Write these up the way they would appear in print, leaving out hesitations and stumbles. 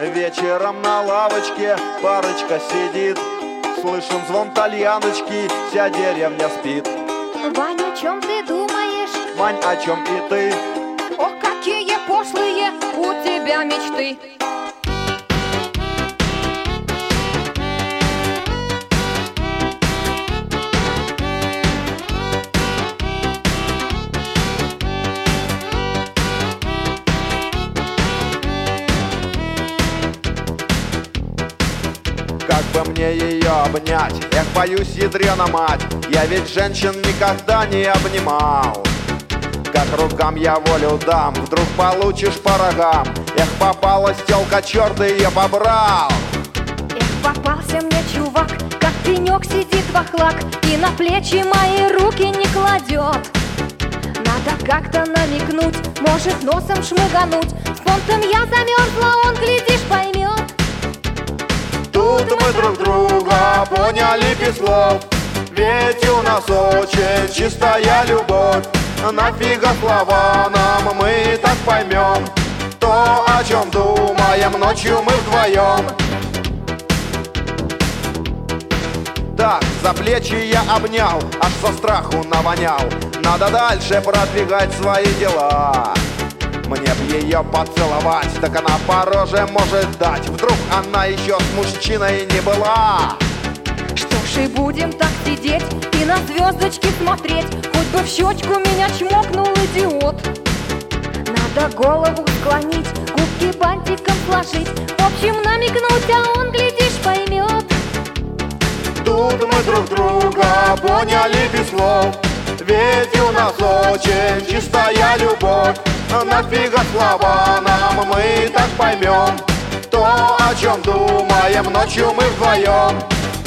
Вечером на лавочке парочка сидит, слышен звон тальяночки, вся деревня спит. Вань, о чем ты думаешь? Мань, о чем и ты? Ох, какие пошлые у тебя мечты. Как бы мне ее обнять? Эх, боюсь, ядрена мать, я ведь женщин никогда не обнимал. Как рукам я волю дам, вдруг получишь по рогам. Эх, попалась тёлка, чёрт ее побрал. Эх, попался мне чувак, как пенёк сидит вахлак, и на плечи мои руки не кладет. Надо как-то намекнуть, может носом шмыгануть. С понтом я замерзла, он, глядишь, поймет. Тут мы друг друга поняли без слов, ведь у нас очень чистая любовь. Нафига слова нам, мы так поймем то, о чем думаем ночью мы вдвоем. Так, за плечи я обнял, аж со страху навонял. Надо дальше продвигать свои дела. Мне б ее поцеловать, так она по роже может дать. Вдруг она еще с мужчиной не была. Что ж и будем так сидеть и на звездочки смотреть, хоть бы в щечку меня чмокнул идиот. Надо голову склонить, губки бантиком сложить, в общем намекнуть, а он, глядишь, поймет. Тут мы друг друга поняли без слов, ведь у нас очень чистая любовь. Нафига слова нам, мы так поймем то, о чем думаем ночью мы вдвоем.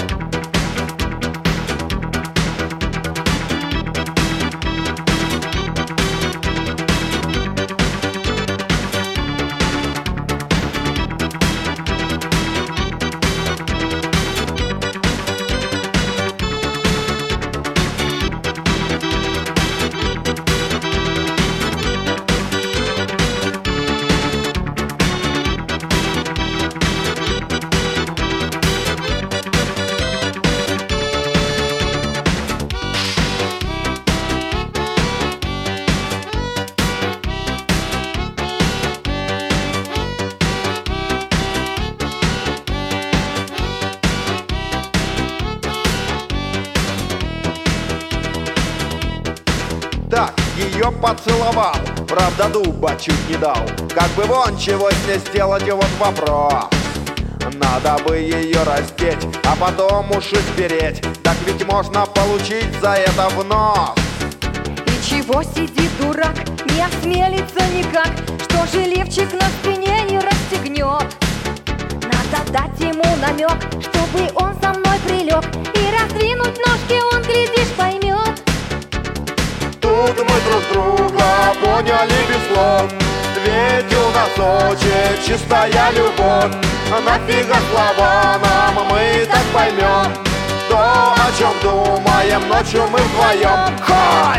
Так, ее поцеловал, правда дуба чуть не дал. Как бы вон чего с ней сделать, и вот вопрос. Надо бы ее раздеть, а потом уши спереть. Так ведь можно получить за это в нос. И чего сидит дурак, не осмелится никак, что же левчик на спине не расстегнет. Надо дать ему намек, чтобы он со мной прилег, и раздвинуть ножки, он, глядишь, поймет. Тут мы друг друга поняли без слов, ведь у нас очень чистая любовь. Нафига слова нам, мы так поймем то, о чем думаем ночью мы вдвоем. Хай!